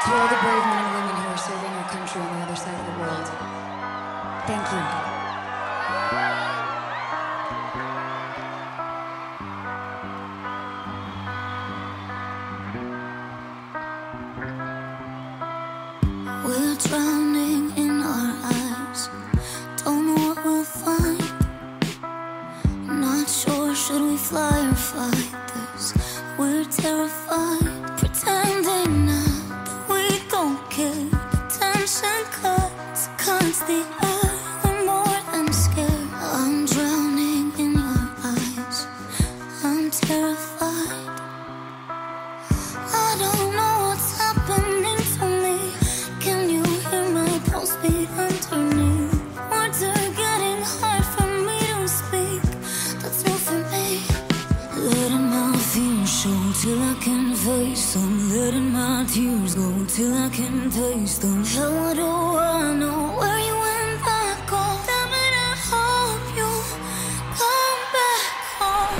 To all the brave men and women who are serving our country on the other side of the world, thank you. We're drowning in our eyes, don't know what we'll find. Not sure, should we fly or fight this? We're terrified, pretending now that we don't care. Tension cuts the air, we're more than scared. I'm drowning in your eyes, I'm terrified. I don't know what's happening to me. Can you hear my pulse beat underneath? Words are getting hard for me to speak. That's new for me. Letting my fears show till I can face them. Letting my tears go till I can taste them. How do I know where you went back home? Damn it, I hope you come back home.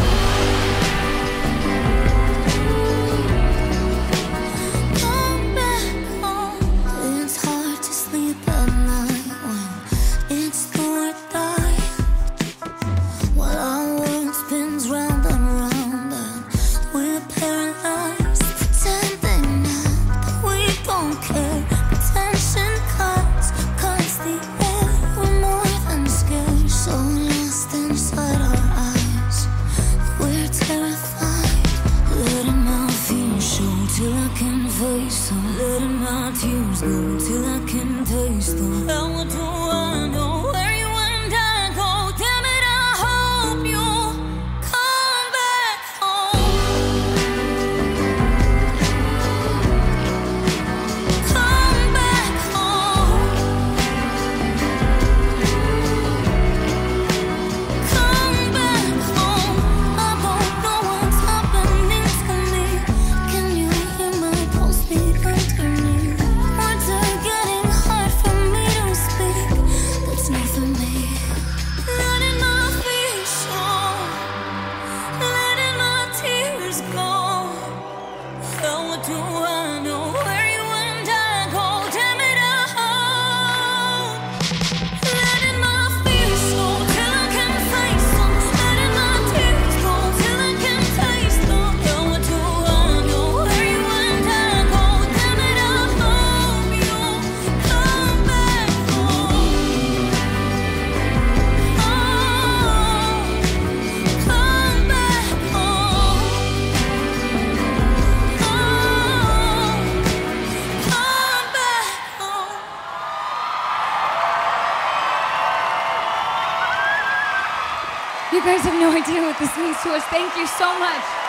Come back home. It's hard to sleep at night when it's do or die. While our world spins round and round and we're paralyzed, pretending now that we don't care. Tension cuts the air, we're more than scared. So lost inside our eyes, we're terrified. Letting my fears show till I can face them. Letting my tears go till I can taste them. How do I know where you and I go? Damn it, I hope you come back home. Come back home. Come back home. I don't know what's happening to me. Can you hear my pulse beat underneath? Words are getting hard for me to speak. That's new for me. Letting my fears show, letting my tears go. How do I know where you and I go? Damn it, I hope. Letting my fears show till I can face them. Letting my tears go till I can taste them. How do I know where you and I go? Damn it, I hope you come back home. Come back home. Come back home. You guys have no idea what this means to us. Thank you so much.